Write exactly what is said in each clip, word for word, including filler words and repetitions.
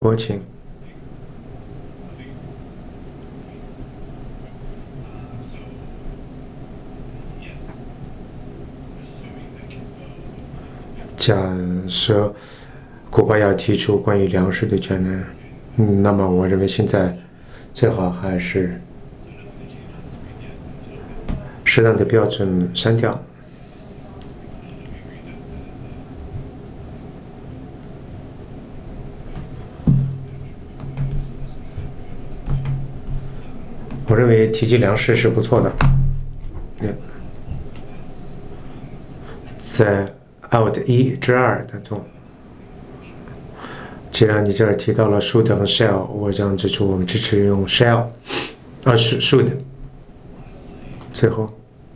国情。假设古巴要提出关于粮食的权利，嗯，那么我认为现在最好还是适当的标准删掉。我认为提及粮食是不错的。在 out 一之二当中，既然你这儿提到了 should 和 shall， 我将指出我们支持用 shall， 啊是 should。最后，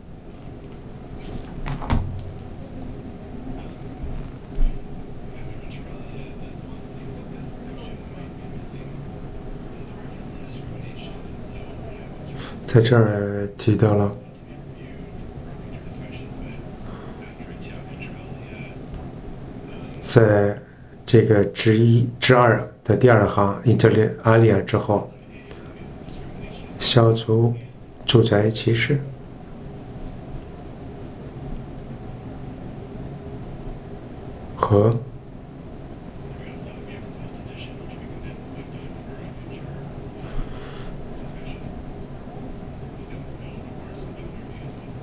在这儿提到了，在这个之一之二的第二行 inter alia 之后，消除住宅歧视和